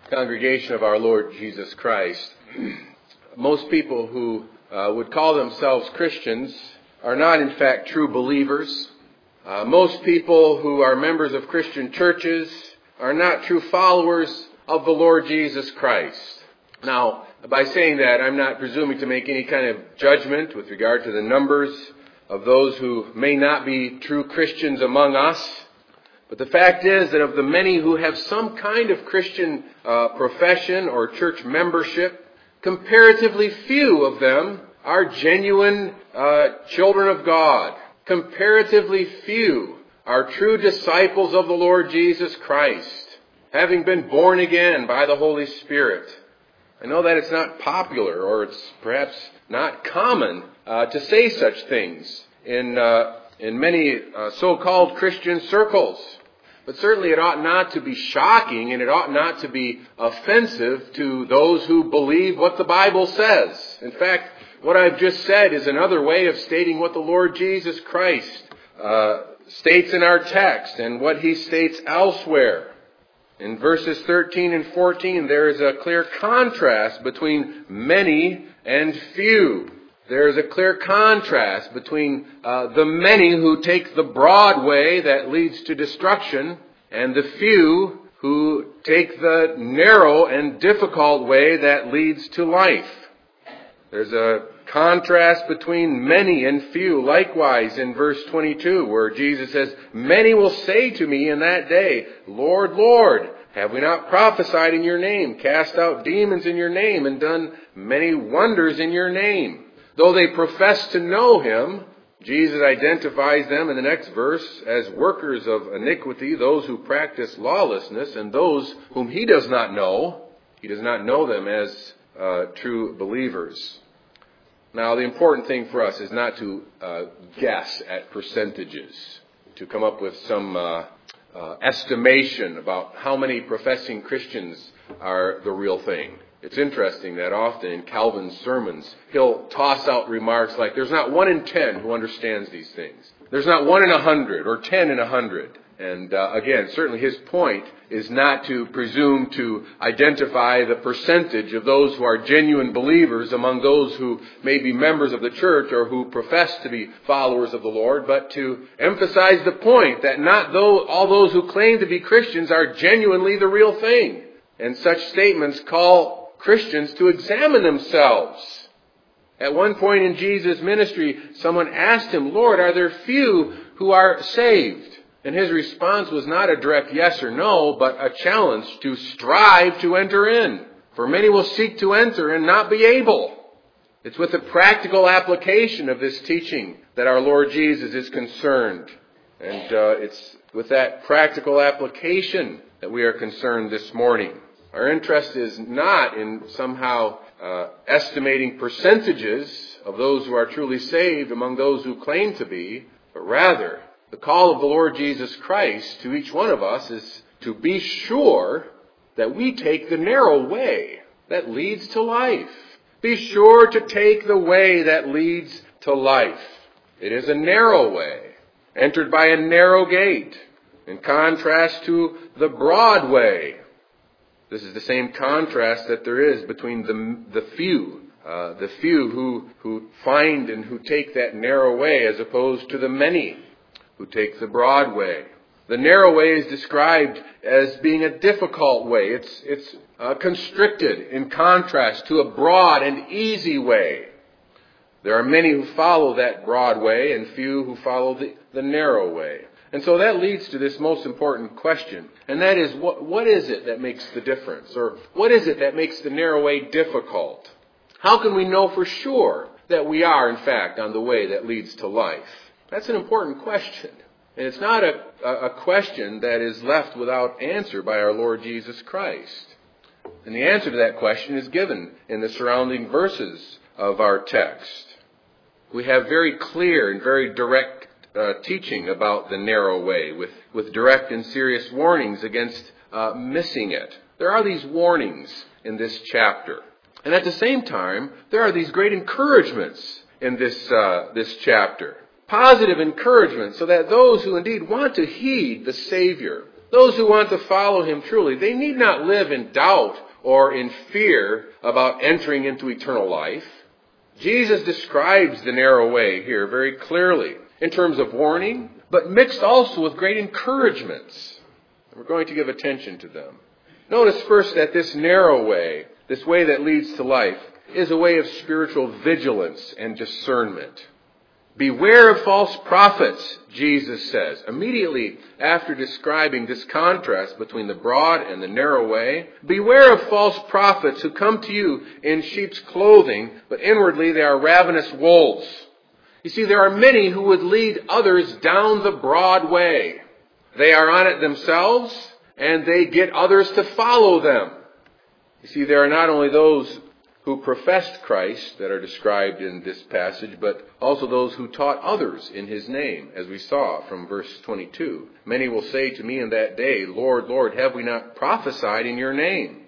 Congregation of our Lord Jesus Christ. Most people who would call themselves Christians are not in fact true believers. Most people who are members of Christian churches are not true followers of the Lord Jesus Christ. Now, by saying that, I'm not presuming to make any kind of judgment with regard to the numbers of those who may not be true Christians among us. But the fact is that of the many who have some kind of Christian profession or church membership, comparatively few of them are genuine children of God. Comparatively few are true disciples of the Lord Jesus Christ, having been born again by the Holy Spirit. I know that it's not popular, or it's perhaps not common to say such things in many so-called Christian circles. But certainly it ought not to be shocking, and it ought not to be offensive to those who believe what the Bible says. In fact, what I've just said is another way of stating what the Lord Jesus Christ states in our text and what He states elsewhere. In verses 13 and 14, there is a clear contrast between many and few. There is a clear contrast between the many who take the broad way that leads to destruction and the few who take the narrow and difficult way that leads to life. There's a contrast between many and few. Likewise, in verse 22, where Jesus says, "Many will say to me in that day, Lord, Lord, have we not prophesied in your name, cast out demons in your name, and done many wonders in your name?" Though they profess to know Him, Jesus identifies them in the next verse as workers of iniquity, those who practice lawlessness, and those whom He does not know. He does not know them as true believers. Now, the important thing for us is not to guess at percentages, to come up with some estimation about how many professing Christians are the real thing. It's interesting that often in Calvin's sermons, he'll toss out remarks like, there's not 1 in 10 who understands these things. There's not 1 in 100 or 10 in 100. And again, certainly his point is not to presume to identify the percentage of those who are genuine believers among those who may be members of the church or who profess to be followers of the Lord, but to emphasize the point that not all those who claim to be Christians are genuinely the real thing. And such statements call Christians to examine themselves. At one point in Jesus' ministry, someone asked Him, "Lord, are there few who are saved?" And His response was not a direct yes or no, but a challenge to strive to enter in. For many will seek to enter and not be able. It's with the practical application of this teaching that our Lord Jesus is concerned. And it's with that practical application that we are concerned this morning. Our interest is not in somehow estimating percentages of those who are truly saved among those who claim to be, but rather the call of the Lord Jesus Christ to each one of us is to be sure that we take the narrow way that leads to life. Be sure to take the way that leads to life. It is a narrow way, entered by a narrow gate, in contrast to the broad way. This is the same contrast that there is between the few who find and who take that narrow way as opposed to the many who take the broad way. The narrow way is described as being a difficult way. It's constricted in contrast to a broad and easy way. There are many who follow that broad way and few who follow the narrow way. And so that leads to this most important question, and that is, what is it that makes the difference? Or what is it that makes the narrow way difficult? How can we know for sure that we are, in fact, on the way that leads to life? That's an important question. And it's not a question that is left without answer by our Lord Jesus Christ. And the answer to that question is given in the surrounding verses of our text. We have very clear and very direct teaching about the narrow way with direct and serious warnings against missing it. There are these warnings in this chapter. And at the same time, there are these great encouragements in this chapter. Positive encouragement so that those who indeed want to heed the Savior, Those who want to follow him truly, they need not live in doubt or in fear about entering into eternal life. Jesus describes the narrow way here very clearly in terms of warning, but mixed also with great encouragements. We're going to give attention to them. Notice first that this narrow way, this way that leads to life, is a way of spiritual vigilance and discernment. Beware of false prophets, Jesus says, immediately after describing this contrast between the broad and the narrow way. Beware of false prophets who come to you in sheep's clothing, but inwardly they are ravenous wolves. You see, there are many who would lead others down the broad way. They are on it themselves, and they get others to follow them. You see, there are not only those who professed Christ that are described in this passage, but also those who taught others in his name, as we saw from verse 22. Many will say to me in that day, Lord, Lord, have we not prophesied in your name?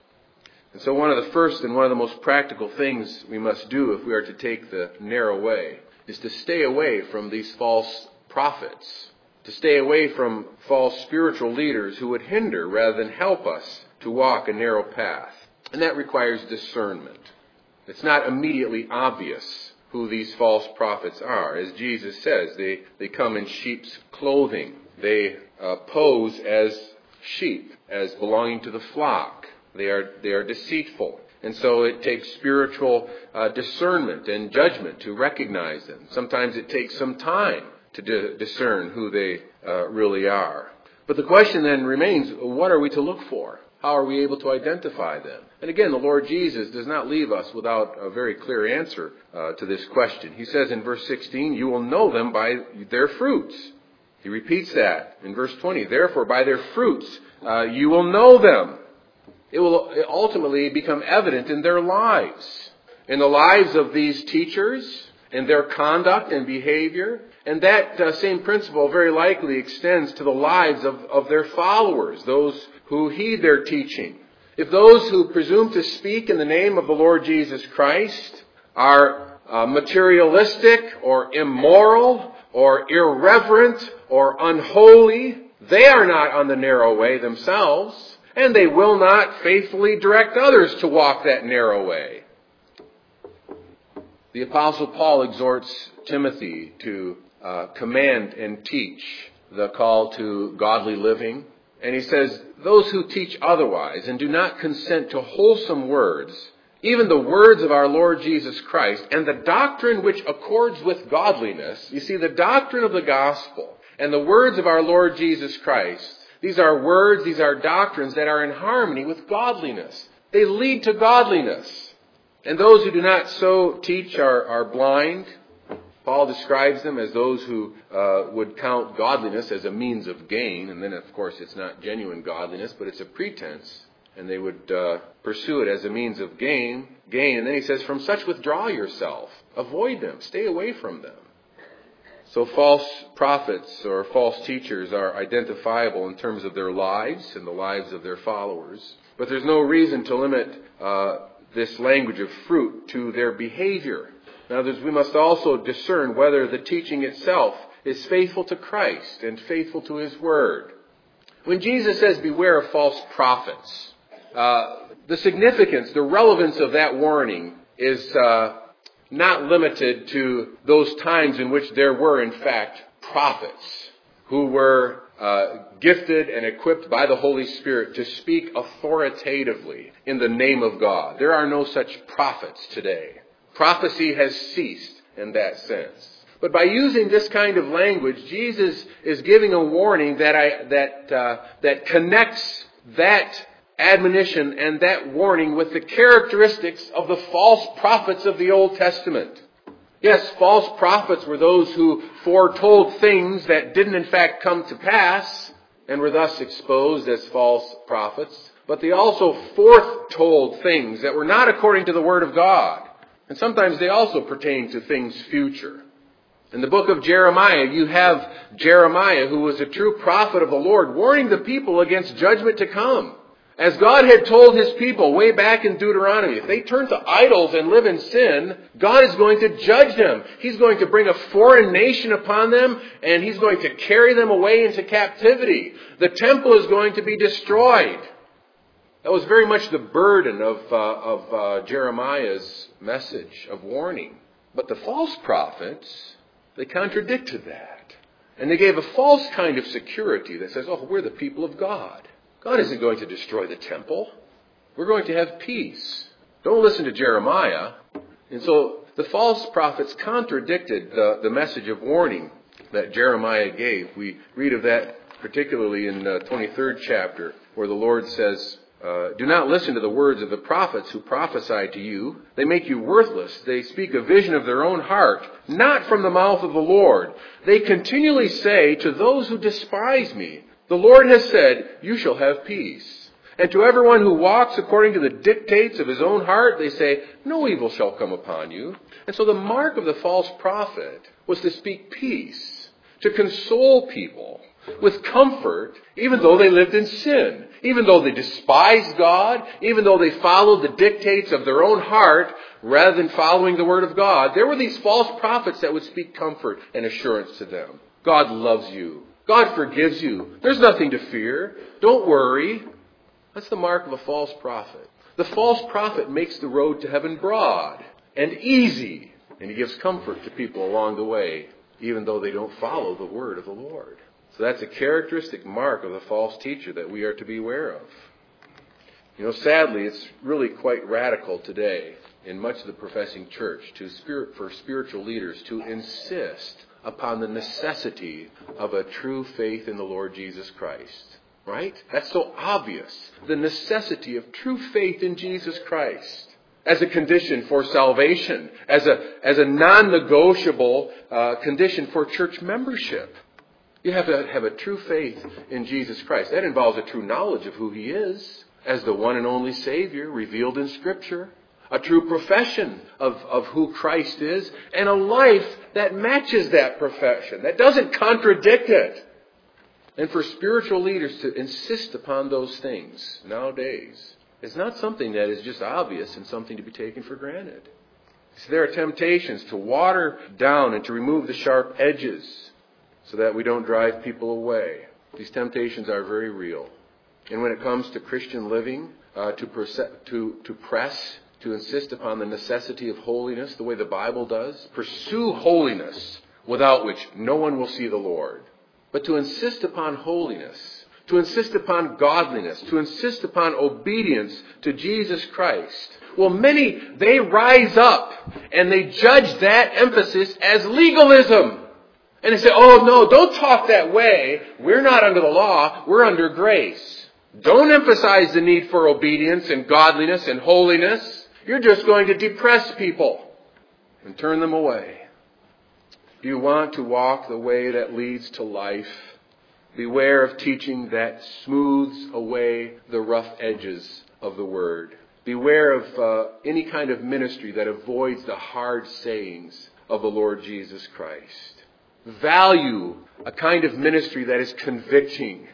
And so one of the first and one of the most practical things we must do if we are to take the narrow way is to stay away from these false prophets, to stay away from false spiritual leaders who would hinder rather than help us to walk a narrow path. And that requires discernment. It's not immediately obvious who these false prophets are. As Jesus says, they come in sheep's clothing. They pose as sheep, as belonging to the flock. They are deceitful. And so it takes spiritual discernment and judgment to recognize them. Sometimes it takes some time to discern who they really are. But the question then remains, what are we to look for? How are we able to identify them? And again, the Lord Jesus does not leave us without a very clear answer to this question. He says in verse 16, you will know them by their fruits. He repeats that in verse 20. Therefore, by their fruits, you will know them. It will ultimately become evident in their lives, in the lives of these teachers, in their conduct and behavior. And that same principle very likely extends to the lives of their followers, those who heed their teaching. If those who presume to speak in the name of the Lord Jesus Christ are materialistic or immoral or irreverent or unholy, they are not on the narrow way themselves, and they will not faithfully direct others to walk that narrow way. The Apostle Paul exhorts Timothy to command and teach the call to godly living. And he says, those who teach otherwise and do not consent to wholesome words, even the words of our Lord Jesus Christ, and the doctrine which accords with godliness, you see, the doctrine of the gospel and the words of our Lord Jesus Christ, these are words, these are doctrines that are in harmony with godliness. They lead to godliness. And those who do not so teach are blind. Paul describes them as those who would count godliness as a means of gain. And then, of course, it's not genuine godliness, but it's a pretense. And they would pursue it as a means of gain. And then he says, from such withdraw yourself. Avoid them. Stay away from them. So false prophets or false teachers are identifiable in terms of their lives and the lives of their followers. But there's no reason to limit this language of fruit to their behavior. In other words, we must also discern whether the teaching itself is faithful to Christ and faithful to his word. When Jesus says, beware of false prophets, the significance, the relevance of that warning is not limited to those times in which there were, in fact, prophets who were gifted and equipped by the Holy Spirit to speak authoritatively in the name of God. There are no such prophets today. Prophecy has ceased in that sense. But by using this kind of language, Jesus is giving a warning that connects that admonition and that warning with the characteristics of the false prophets of the Old Testament. Yes, false prophets were those who foretold things that didn't in fact come to pass and were thus exposed as false prophets. But they also foretold things that were not according to the Word of God. And sometimes they also pertain to things future. In the book of Jeremiah, you have Jeremiah, who was a true prophet of the Lord, warning the people against judgment to come. As God had told His people way back in Deuteronomy, if they turn to idols and live in sin, God is going to judge them. He's going to bring a foreign nation upon them, and He's going to carry them away into captivity. The temple is going to be destroyed. That was very much the burden of Jeremiah's message of warning. But the false prophets, they contradicted that. And they gave a false kind of security that says, oh, we're the people of God. God isn't going to destroy the temple. We're going to have peace. Don't listen to Jeremiah. And so the false prophets contradicted the message of warning that Jeremiah gave. We read of that particularly in the 23rd chapter, where the Lord says, do not listen to the words of the prophets who prophesy to you. They make you worthless. They speak a vision of their own heart, not from the mouth of the Lord. They continually say to those who despise me, the Lord has said, you shall have peace. And to everyone who walks according to the dictates of his own heart, they say, no evil shall come upon you. And so the mark of the false prophet was to speak peace, to console people with comfort, even though they lived in sin, even though they despised God, even though they followed the dictates of their own heart rather than following the Word of God. There were these false prophets that would speak comfort and assurance to them. God loves you. God forgives you. There's nothing to fear. Don't worry. That's the mark of a false prophet. The false prophet makes the road to heaven broad and easy, and he gives comfort to people along the way, even though they don't follow the word of the Lord. So that's a characteristic mark of a false teacher that we are to be aware of. You know, sadly, it's really quite radical today in much of the professing church for spiritual leaders to insist upon the necessity of a true faith in the Lord Jesus Christ. Right? That's so obvious. The necessity of true faith in Jesus Christ as a condition for salvation, as a non-negotiable condition for church membership. You have to have a true faith in Jesus Christ. That involves a true knowledge of who He is as the one and only Savior revealed in Scripture. A true profession of who Christ is, and a life that matches that profession, that doesn't contradict it. And for spiritual leaders to insist upon those things nowadays is not something that is just obvious and something to be taken for granted. So there are temptations to water down and to remove the sharp edges so that we don't drive people away. These temptations are very real. And when it comes to Christian living, to insist upon the necessity of holiness the way the Bible does. Pursue holiness, without which no one will see the Lord. But to insist upon holiness, to insist upon godliness, to insist upon obedience to Jesus Christ. Well, many, they rise up and they judge that emphasis as legalism. And they say, oh no, don't talk that way. We're not under the law, we're under grace. Don't emphasize the need for obedience and godliness and holiness. You're just going to depress people and turn them away. Do you want to walk the way that leads to life? Beware of teaching that smooths away the rough edges of the Word. Beware of any kind of ministry that avoids the hard sayings of the Lord Jesus Christ. Value a kind of ministry that is convicting.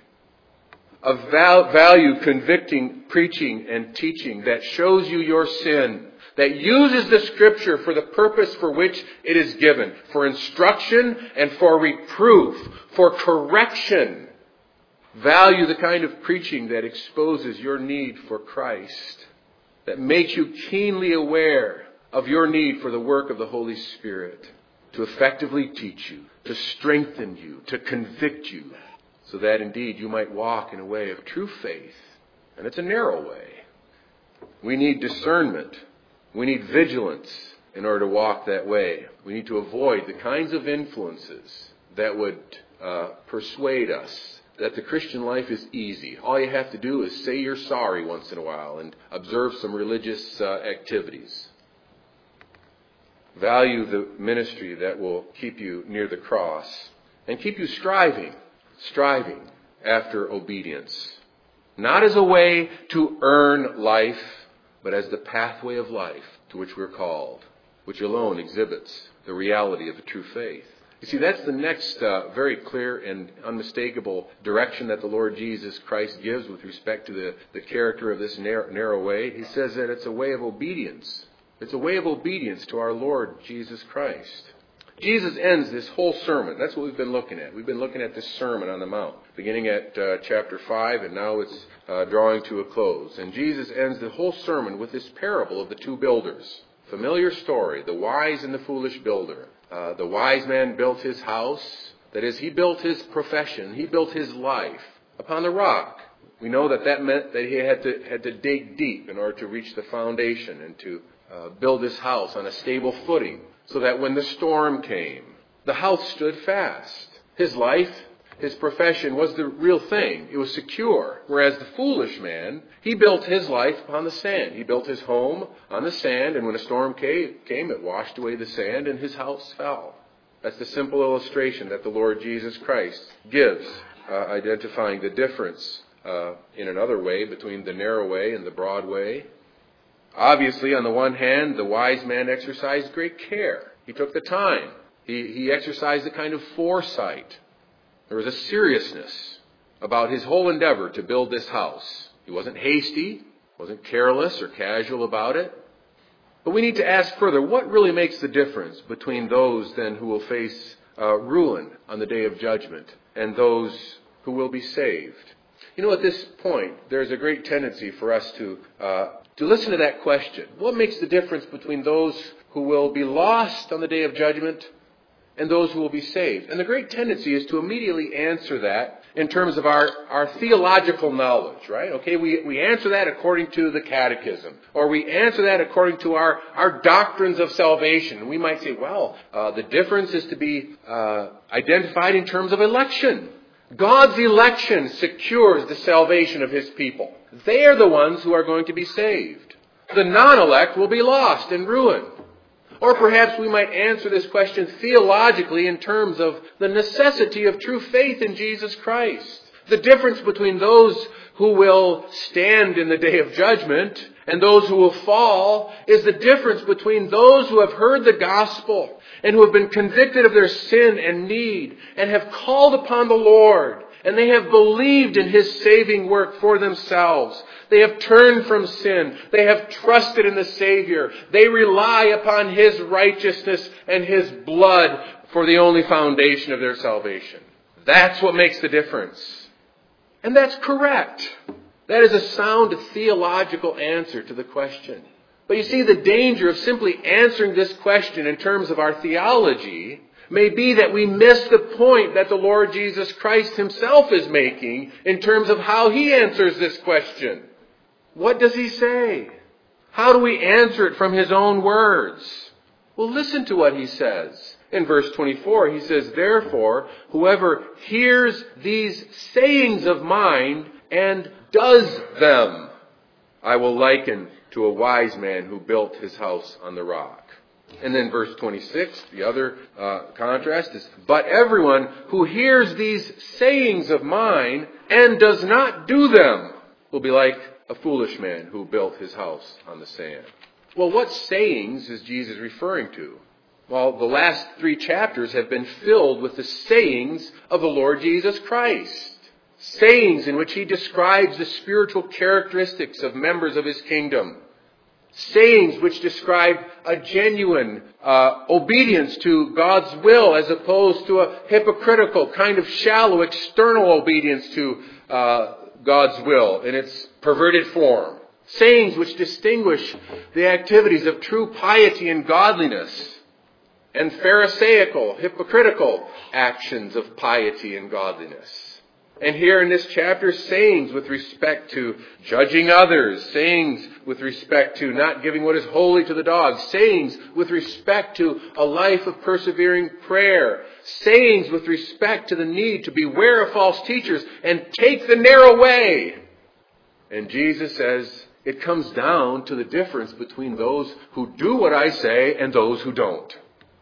Value convicting preaching and teaching that shows you your sin, that uses the Scripture for the purpose for which it is given, for instruction and for reproof, for correction. Value the kind of preaching that exposes your need for Christ, that makes you keenly aware of your need for the work of the Holy Spirit to effectively teach you, to strengthen you, to convict you, so that indeed you might walk in a way of true faith. And it's a narrow way. We need discernment. We need vigilance in order to walk that way. We need to avoid the kinds of influences that would persuade us that the Christian life is easy. All you have to do is say you're sorry once in a while and observe some religious activities. Value the ministry that will keep you near the cross and keep you striving after obedience. Not as a way to earn life, but as the pathway of life to which we're called, which alone exhibits the reality of the true faith. You see, that's the next very clear and unmistakable direction that the Lord Jesus Christ gives with respect to the character of this narrow way. He says that it's a way of obedience. It's a way of obedience to our Lord Jesus Christ. Jesus ends this whole sermon. That's what we've been looking at. We've been looking at this Sermon on the Mount, beginning at chapter 5, and now it's drawing to a close. And Jesus ends the whole sermon with this parable of the two builders. Familiar story, the wise and the foolish builder. The wise man built his house. That is, he built his profession. He built his life upon the rock. We know that meant that he had to dig deep in order to reach the foundation and to build his house on a stable footing, so that when the storm came, the house stood fast. His life, his profession was the real thing. It was secure. Whereas the foolish man, he built his life upon the sand. He built his home on the sand, and when a storm came, it washed away the sand, and his house fell. That's the simple illustration that the Lord Jesus Christ gives, identifying the difference in another way between the narrow way and the broad way. Obviously, on the one hand, the wise man exercised great care. He took the time. He exercised a kind of foresight. There was a seriousness about his whole endeavor to build this house. He wasn't hasty, wasn't careless or casual about it. But we need to ask further, what really makes the difference between those then who will face ruin on the day of judgment and those who will be saved? You know, at this point, there's a great tendency for us to listen to that question. What makes the difference between those who will be lost on the day of judgment and those who will be saved? And the great tendency is to immediately answer that in terms of our theological knowledge, right? Okay, we answer that according to the catechism, or we answer that according to our doctrines of salvation. We might say, well, the difference is to be identified in terms of election. God's election secures the salvation of His people. They are the ones who are going to be saved. The non-elect will be lost and ruined. Or perhaps we might answer this question theologically in terms of the necessity of true faith in Jesus Christ. The difference between those who will stand in the day of judgment and those who will fall is the difference between those who have heard the gospel and who have been convicted of their sin and need and have called upon the Lord, and they have believed in His saving work for themselves. They have turned from sin. They have trusted in the Savior. They rely upon His righteousness and His blood for the only foundation of their salvation. That's what makes the difference. And that's correct. That is a sound theological answer to the question. But you see, the danger of simply answering this question in terms of our theology may be that we miss the point that the Lord Jesus Christ Himself is making in terms of how He answers this question. What does He say? How do we answer it from His own words? Well, listen to what He says. In verse 24, He says, "Therefore, whoever hears these sayings of mine and does them, I will liken to a wise man who built his house on the rock." And then verse 26, the other contrast is, "But everyone who hears these sayings of mine and does not do them will be like a foolish man who built his house on the sand." Well, what sayings is Jesus referring to? Well, the last 3 chapters have been filled with the sayings of the Lord Jesus Christ. Sayings in which He describes the spiritual characteristics of members of His kingdom. Sayings which describe a genuine obedience to God's will as opposed to a hypocritical, kind of shallow, external obedience to God's will in its perverted form. Sayings which distinguish the activities of true piety and godliness and pharisaical, hypocritical actions of piety and godliness. And here in this chapter, sayings with respect to judging others, sayings with respect to not giving what is holy to the dogs, sayings with respect to a life of persevering prayer, sayings with respect to the need to beware of false teachers and take the narrow way. And Jesus says it comes down to the difference between those who do what I say and those who don't.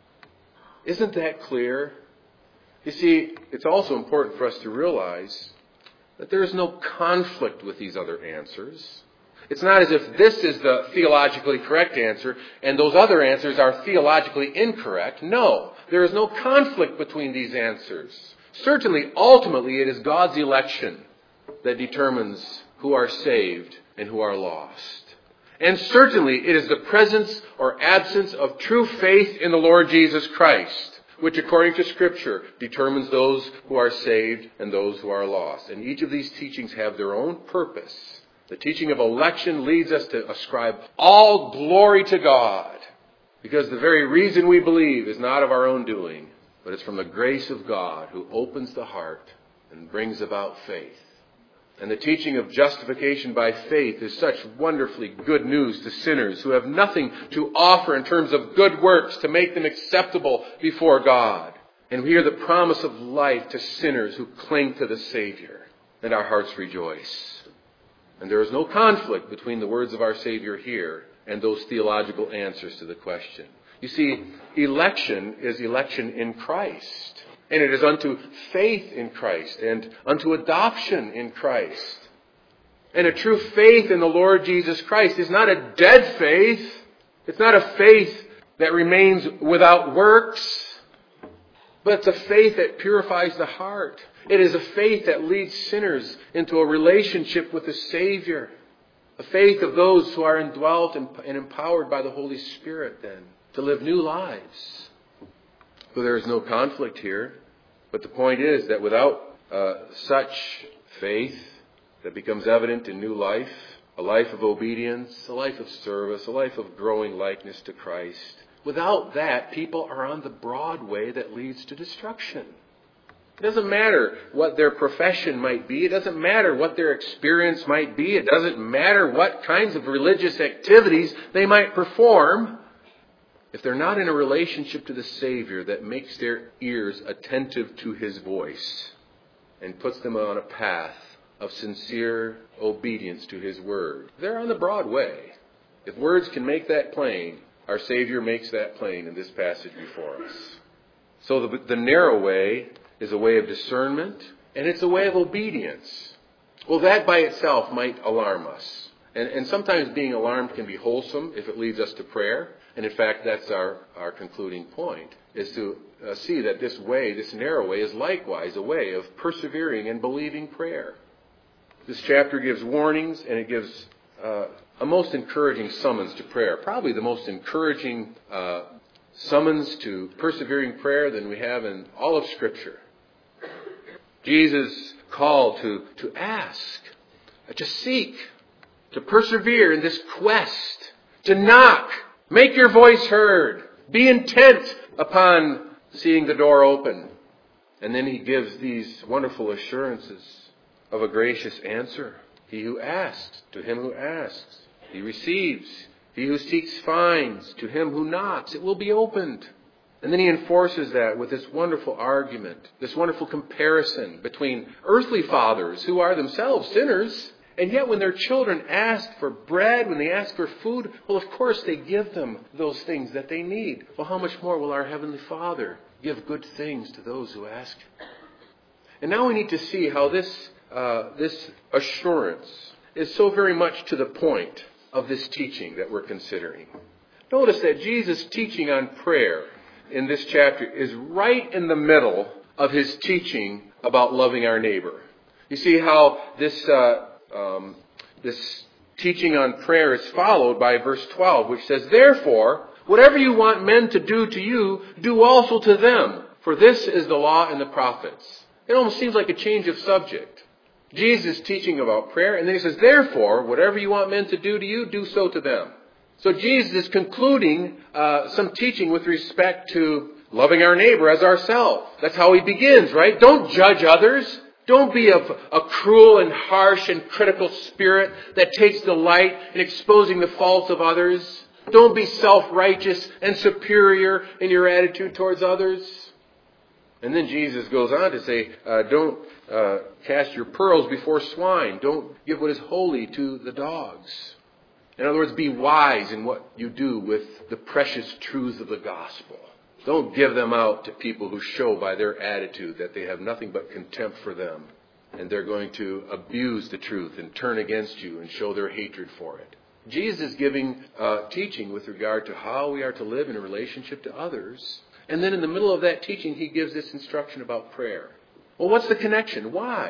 Isn't that clear? You see, it's also important for us to realize that there is no conflict with these other answers. It's not as if this is the theologically correct answer and those other answers are theologically incorrect. No, there is no conflict between these answers. Certainly, ultimately, it is God's election that determines who are saved and who are lost. And certainly, it is the presence or absence of true faith in the Lord Jesus Christ, which according to Scripture determines those who are saved and those who are lost. And each of these teachings have their own purpose. The teaching of election leads us to ascribe all glory to God, because the very reason we believe is not of our own doing, but it's from the grace of God who opens the heart and brings about faith. And the teaching of justification by faith is such wonderfully good news to sinners who have nothing to offer in terms of good works to make them acceptable before God. And we hear the promise of life to sinners who cling to the Savior, and our hearts rejoice. And there is no conflict between the words of our Savior here and those theological answers to the question. You see, election is election in Christ. And it is unto faith in Christ and unto adoption in Christ. And a true faith in the Lord Jesus Christ is not a dead faith. It's not a faith that remains without works. But it's a faith that purifies the heart. It is a faith that leads sinners into a relationship with the Savior. A faith of those who are indwelt and empowered by the Holy Spirit then to live new lives. So there is no conflict here. But the point is that without such faith that becomes evident in new life, a life of obedience, a life of service, a life of growing likeness to Christ, without that, people are on the broad way that leads to destruction. It doesn't matter what their profession might be. It doesn't matter what their experience might be. It doesn't matter what kinds of religious activities they might perform. If they're not in a relationship to the Savior that makes their ears attentive to His voice and puts them on a path of sincere obedience to His Word, they're on the broad way. If words can make that plain, our Savior makes that plain in this passage before us. So the narrow way is a way of discernment, and it's a way of obedience. Well, that by itself might alarm us. And sometimes being alarmed can be wholesome if it leads us to prayer. And in fact, that's our concluding point, is to see that this way, this narrow way, is likewise a way of persevering and believing prayer. This chapter gives warnings, and it gives a most encouraging summons to prayer. Probably the most encouraging summons to persevering prayer than we have in all of Scripture. Jesus called to ask, to seek, to persevere in this quest, to knock, make your voice heard, be intent upon seeing the door open. And then He gives these wonderful assurances of a gracious answer. He who asks, to him who asks, he receives. He who seeks finds. To him who knocks, it will be opened. And then He enforces that with this wonderful argument, this wonderful comparison between earthly fathers who are themselves sinners, and yet when their children ask for bread, when they ask for food, well, of course they give them those things that they need. Well, how much more will our Heavenly Father give good things to those who ask? And now we need to see how this assurance is so very much to the point of this teaching that we're considering. Notice that Jesus' teaching on prayer in this chapter is right in the middle of His teaching about loving our neighbor. You see how this teaching on prayer is followed by verse 12, which says, "Therefore, whatever you want men to do to you, do also to them, for this is the law and the prophets." It almost seems like a change of subject. Jesus is teaching about prayer, and then He says, "Therefore, whatever you want men to do to you, do so to them." So Jesus is concluding some teaching with respect to loving our neighbor as ourselves. That's how He begins, right? Don't judge others. Don't be of a cruel and harsh and critical spirit that takes delight in exposing the faults of others. Don't be self-righteous and superior in your attitude towards others. And then Jesus goes on to say, don't cast your pearls before swine. Don't give what is holy to the dogs. In other words, be wise in what you do with the precious truths of the gospel. Don't give them out to people who show by their attitude that they have nothing but contempt for them. and they're going to abuse the truth and turn against you and show their hatred for it. Jesus is giving teaching with regard to how we are to live in a relationship to others. And then in the middle of that teaching, he gives this instruction about prayer. Well, what's the connection? Why?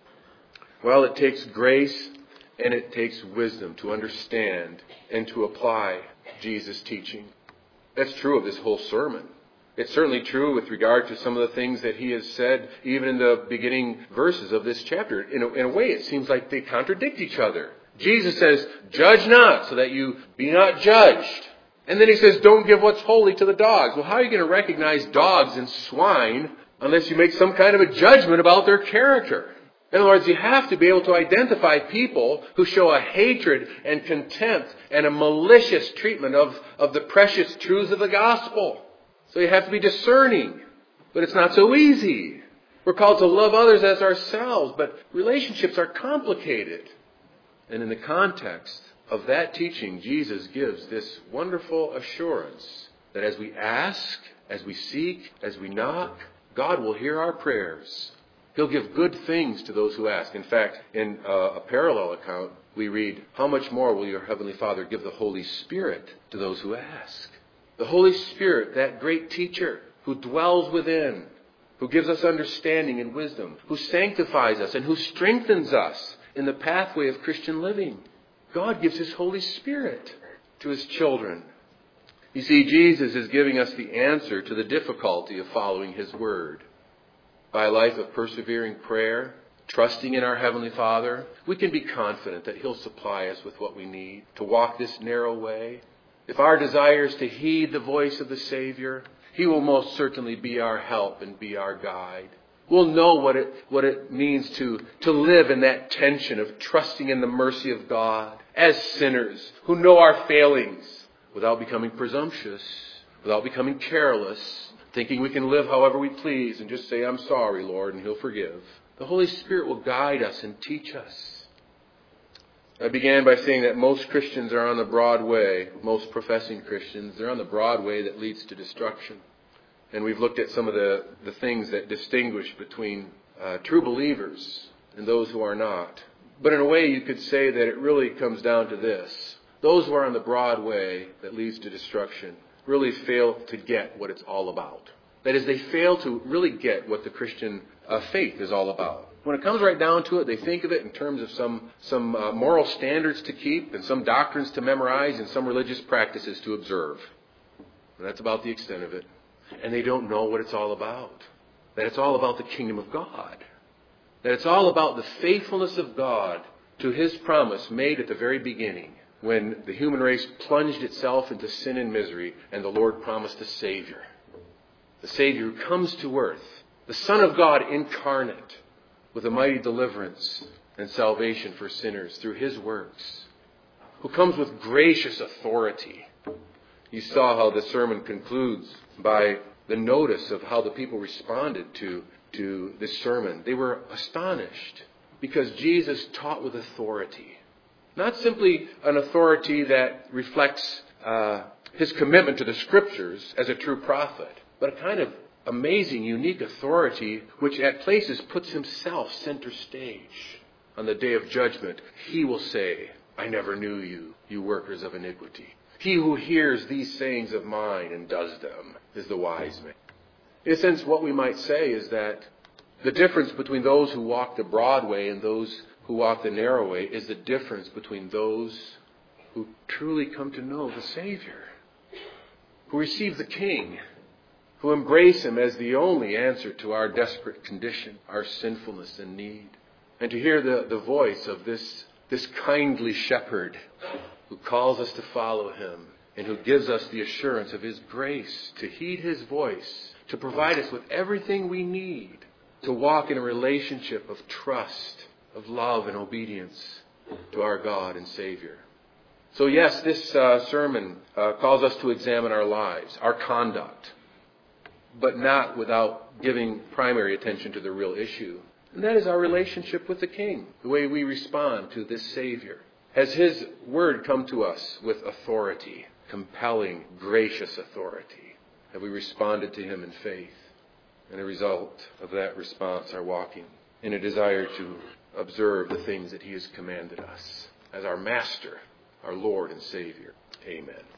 Well, it takes grace and it takes wisdom to understand and to apply Jesus' teaching. That's true of this whole sermon. It's certainly true with regard to some of the things that he has said, even in the beginning verses of this chapter. In a way, it seems like they contradict each other. Jesus says, judge not, so that you be not judged. And then he says, don't give what's holy to the dogs. Well, how are you going to recognize dogs and swine unless you make some kind of a judgment about their character? In other words, you have to be able to identify people who show a hatred and contempt and a malicious treatment of the precious truths of the gospel. So you have to be discerning. But it's not so easy. We're called to love others as ourselves, but relationships are complicated. And in the context of that teaching, Jesus gives this wonderful assurance that as we ask, as we seek, as we knock, God will hear our prayers. He'll give good things to those who ask. In fact, in a parallel account, we read, how much more will your Heavenly Father give the Holy Spirit to those who ask? The Holy Spirit, that great teacher who dwells within, who gives us understanding and wisdom, who sanctifies us and who strengthens us in the pathway of Christian living. God gives His Holy Spirit to His children. You see, Jesus is giving us the answer to the difficulty of following His Word. By a life of persevering prayer, trusting in our Heavenly Father, we can be confident that He'll supply us with what we need to walk this narrow way. If our desire is to heed the voice of the Savior, He will most certainly be our help and be our guide. We'll know what it means to live in that tension of trusting in the mercy of God as sinners who know our failings without becoming presumptuous, without becoming careless, thinking we can live however we please and just say, I'm sorry, Lord, and He'll forgive. The Holy Spirit will guide us and teach us. I began by saying that most Christians are on the broad way, most professing Christians, they're on the broad way that leads to destruction. And we've looked at some of the things that distinguish between true believers and those who are not. But in a way, you could say that it really comes down to this. Those who are on the broad way that leads to destruction really fail to get what it's all about. That is, they fail to really get what the Christian faith is all about. When it comes right down to it, they think of it in terms of some moral standards to keep and some doctrines to memorize and some religious practices to observe. And that's about the extent of it. And they don't know what it's all about. That it's all about the kingdom of God. That it's all about the faithfulness of God to His promise made at the very beginning when the human race plunged itself into sin and misery and the Lord promised a Savior. The Savior who comes to earth, the Son of God incarnate with a mighty deliverance and salvation for sinners through His works, who comes with gracious authority. You saw how the sermon concludes by the notice of how the people responded to this sermon. They were astonished because Jesus taught with authority. Not simply an authority that reflects His commitment to the Scriptures as a true prophet, but a kind of amazing, unique authority which at places puts Himself center stage. On the day of judgment, He will say, I never knew you, you workers of iniquity. He who hears these sayings of mine and does them is the wise man. In a sense, what we might say is that the difference between those who walk the broad way and those who walk the narrow way is the difference between those who truly come to know the Savior, who receive the King, who embrace Him as the only answer to our desperate condition, our sinfulness and need, and to hear the voice of this kindly shepherd who calls us to follow Him and who gives us the assurance of His grace to heed His voice, to provide us with everything we need to walk in a relationship of trust, of love and obedience to our God and Savior. So yes, this sermon calls us to examine our lives, our conduct, but not without giving primary attention to the real issue. And that is our relationship with the King, the way we respond to this Savior. Has His Word come to us with authority, compelling, gracious authority? Have we responded to Him in faith? And a result of that response, our walking in a desire to observe the things that he has commanded us as our Master, our Lord and Savior. Amen.